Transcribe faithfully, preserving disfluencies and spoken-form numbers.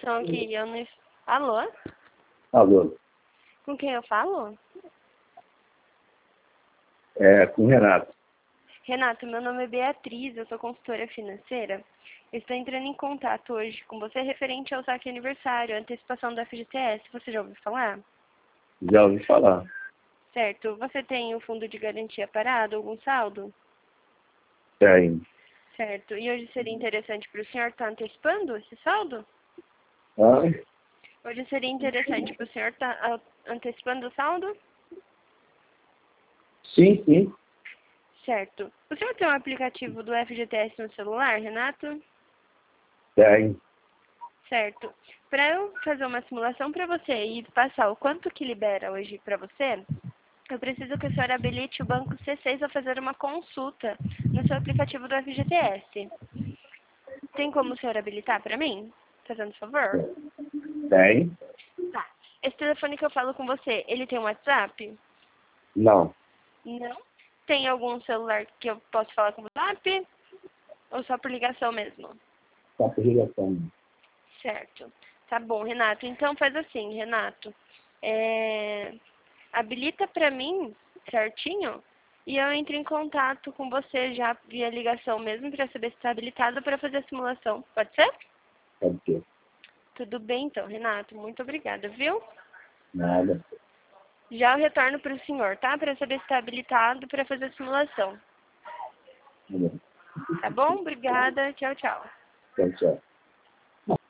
simulação aqui. Eu não... Alô? Alô? Com quem eu falo? É, com o Renato. Renato, meu nome é Beatriz, eu sou consultora financeira. Eu estou entrando em contato hoje com você referente ao saque aniversário, antecipação do F G T S. Você já ouviu falar? Já ouvi falar. Certo. Você tem o fundo de garantia parado, algum saldo? Tem. Certo. E hoje seria interessante para o senhor estar antecipando esse saldo? Ah, Hoje seria interessante para o senhor estar antecipando o saldo? sim, sim. Certo. O senhor tem um aplicativo do F G T S no celular, Renato? Tem. Certo. Para eu fazer uma simulação para você e passar o quanto que libera hoje para você, eu preciso que o senhor habilite o banco C seis a fazer uma consulta no seu aplicativo do F G T S. Tem como o senhor habilitar para mim? Fazendo favor? Tem? Tá. Esse telefone que eu falo com você, ele tem um WhatsApp? Não. Não. Tem algum celular que eu posso falar com o WhatsApp? Ou só por ligação mesmo? Só por ligação. Certo. Tá bom, Renato. Então faz assim, Renato. É... Habilita pra mim certinho e eu entro em contato com você já via ligação mesmo para saber se está habilitado para fazer a simulação. Pode ser? Pode ser. Tudo bem então, Renato. Muito obrigada, viu? Nada. Já eu retorno para o senhor, tá? Para saber se está habilitado para fazer a simulação. Nada. Tá bom? Obrigada. Tchau, tchau. Tchau, tchau.